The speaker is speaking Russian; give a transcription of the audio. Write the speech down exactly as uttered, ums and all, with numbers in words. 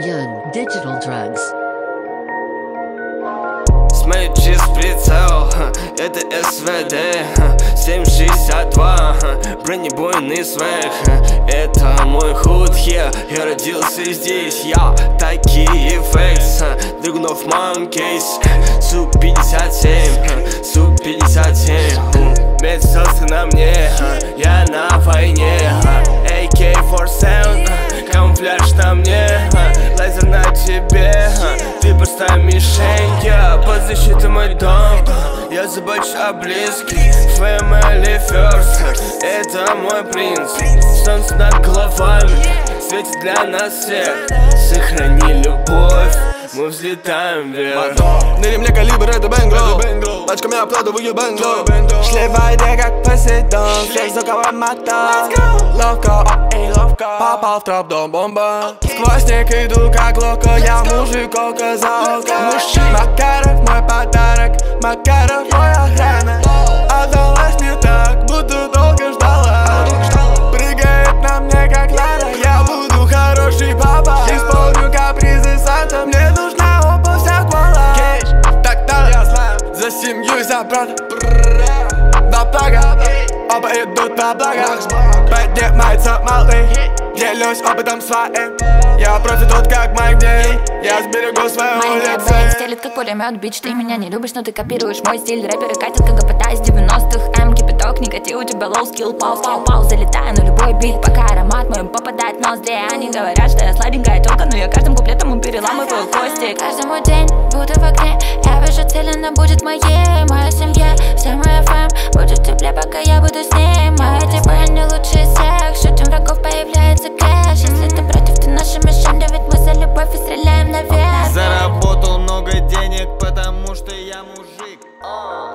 Young Digital Drugs. Смотри через прицел, это эс вэ дэ семь шестьдесят два, бронебойный свэг. Это мой худ, yeah, я родился здесь. Я такие фейс, Драгунов Манкейс. Су пятьдесят семь, Су пятьдесят семь. Медсестры на мне, я на войне. эй кей сорок семь, камуфляж на мне. Лазер на тебе, ты простая мишень. Я под защитой мой дом, я забочусь о близких. Family first, это мой принц. Солнце над головами светит для нас всех. Сохрани любовь, мы взлетаем вверх. На ремне калибр, это бенгло. Пачками обкладываю бенгло. Шли в воде, как Посейдон. Всех звуковой мотор. Ловко, эй, ловко. Попал в троп, дом бомба. Сквозь снег иду, как локо. Я мужик, око за око. Макаров мой подарок, Макаров мой охрана. Отдалась не так, будто долго ждала. Прыгает на мне, как Лара. Я буду хороший папа. Исполню капризы Санта. Мне нужна обувь вся квала. Так-так, я знаю. За семью, за брата. До блага, оба идут на благо. Поднимается малый, делюсь опытом своим. Я профи тут как Майк Дэй, я сберегу свою улицу. Стелит как пулемет, бич, ты меня не любишь, но ты копируешь мой стиль. Рэперы катят как ГПТ из девяностых. М, кипяток, никотин, у тебя low skill. Пау, пау, пау, залетаю на любой бит. Пока аромат мой попадает в ноздри. Они говорят, что я сладенькая тёлка, но я каждым куплетом переламываю кости. Каждому день буду в огне, я вижу цель, она будет моей. Моя семья, вся моя фэм будет теплее, пока я буду с ней. Мои типы, они лучше всех. Шутим врагов, появляется кэш. Если ты против, ты наша мишень. Да ведь мы за любовь и стреляем наверх. Заработал много денег, потому что я мужик.